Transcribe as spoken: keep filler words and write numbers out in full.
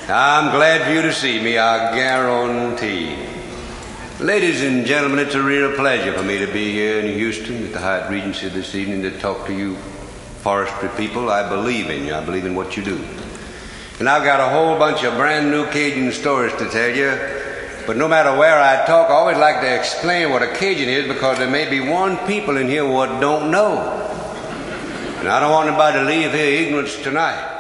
I'm glad for you to see me, I guarantee. Ladies and gentlemen, it's a real pleasure for me to be here in Houston at the Hyatt Regency this evening to talk to you forestry people. I believe in you. I believe in what you do. And I've got a whole bunch of brand new Cajun stories to tell you. But no matter where I talk, I always like to explain what a Cajun is, because there may be one people in here what don't know. And I don't want anybody to leave here ignorant tonight.